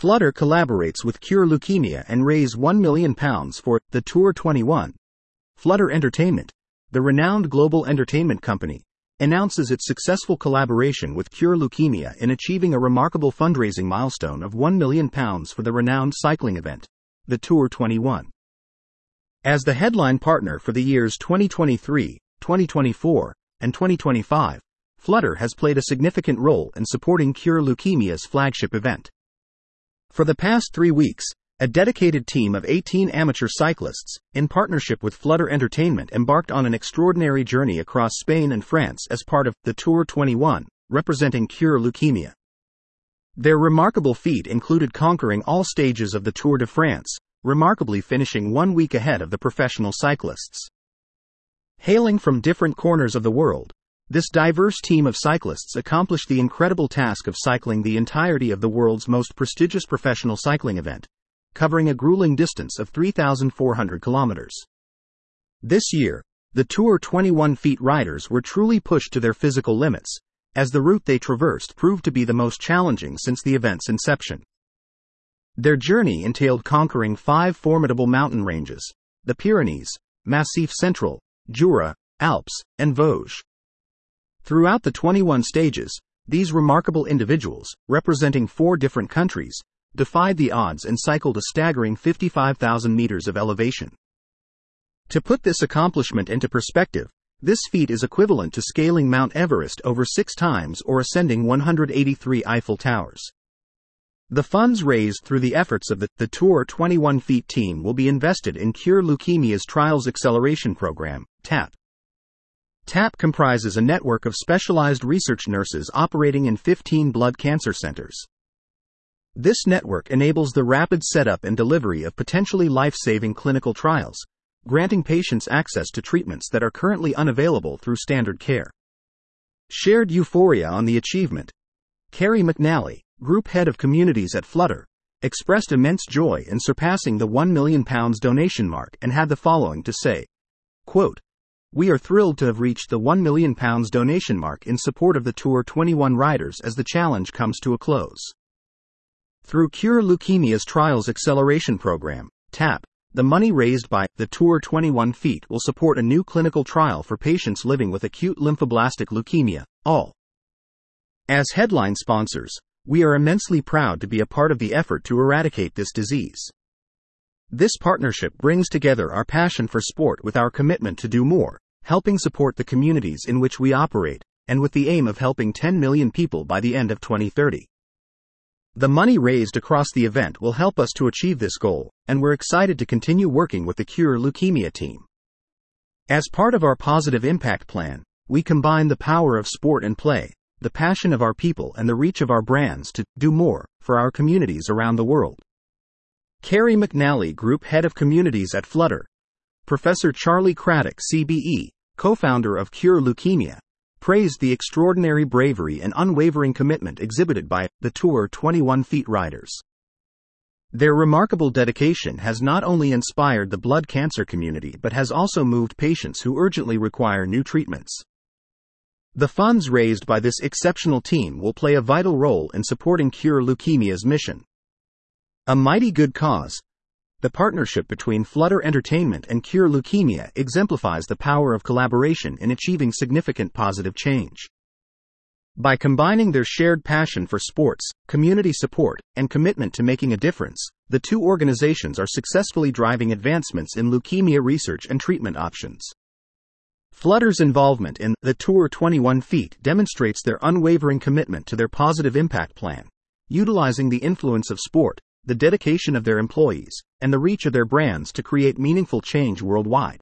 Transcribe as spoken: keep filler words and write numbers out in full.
Flutter collaborates with Cure Leukemia and raise one million pounds for the Tour twenty-one. Flutter Entertainment, the renowned global entertainment company, announces its successful collaboration with Cure Leukemia in achieving a remarkable fundraising milestone of one million pounds for the renowned cycling event, the Tour twenty-one. As the headline partner for the years twenty twenty-three, twenty twenty-four, and twenty twenty-five, Flutter has played a significant role in supporting Cure Leukemia's flagship event. For the past three weeks, a dedicated team of eighteen amateur cyclists, in partnership with Flutter Entertainment, embarked on an extraordinary journey across Spain and France as part of the Tour twenty-one, representing Cure Leukemia. Their remarkable feat included conquering all stages of the Tour de France, remarkably finishing one week ahead of the professional cyclists. Hailing from different corners of the world, this diverse team of cyclists accomplished the incredible task of cycling the entirety of the world's most prestigious professional cycling event, covering a grueling distance of three thousand four hundred kilometers. This year, the Tour twenty-one feet riders were truly pushed to their physical limits, as the route they traversed proved to be the most challenging since the event's inception. Their journey entailed conquering five formidable mountain ranges: the Pyrenees, Massif Central, Jura, Alps, and Vosges. Throughout the twenty-one stages, these remarkable individuals, representing four different countries, defied the odds and cycled a staggering fifty-five thousand meters of elevation. To put this accomplishment into perspective, this feat is equivalent to scaling Mount Everest over six times or ascending one hundred eighty-three Eiffel Towers. The funds raised through the efforts of the, the Tour twenty-one feet team will be invested in Cure Leukemia's Trials Acceleration Program, TAP. TAP comprises a network of specialized research nurses operating in fifteen blood cancer centers. This network enables the rapid setup and delivery of potentially life-saving clinical trials, granting patients access to treatments that are currently unavailable through standard care. Shared euphoria on the achievement. Kerry McNally, Group Head of Communities at Flutter, expressed immense joy in surpassing the one million pounds donation mark and had the following to say, quote, "We are thrilled to have reached the one million pounds donation mark in support of the Tour twenty-one riders as the challenge comes to a close. Through Cure Leukemia's Trials Acceleration Program, TAP, the money raised by the Tour twenty-one feet will support a new clinical trial for patients living with acute lymphoblastic leukemia, A L L. As headline sponsors, we are immensely proud to be a part of the effort to eradicate this disease. This partnership brings together our passion for sport with our commitment to do more, helping support the communities in which we operate, and with the aim of helping ten million people by the end of twenty thirty. The money raised across the event will help us to achieve this goal, and we're excited to continue working with the Cure Leukemia team. As part of our positive impact plan, we combine the power of sport and play, the passion of our people, and the reach of our brands to do more for our communities around the world. Kerry McNally, Group Head of Communities at Flutter. Professor Charlie Craddock, C B E, co-founder of Cure Leukemia, praised the extraordinary bravery and unwavering commitment exhibited by the Tour twenty-one feet riders. Their remarkable dedication has not only inspired the blood cancer community but has also moved patients who urgently require new treatments. The funds raised by this exceptional team will play a vital role in supporting Cure Leukemia's mission. A mighty good cause. The partnership between Flutter Entertainment and Cure Leukemia exemplifies the power of collaboration in achieving significant positive change. By combining their shared passion for sports, community support, and commitment to making a difference, the two organizations are successfully driving advancements in leukemia research and treatment options. Flutter's involvement in the Tour twenty-one feet demonstrates their unwavering commitment to their positive impact plan, utilizing the influence of sport, the dedication of their employees, and the reach of their brands to create meaningful change worldwide.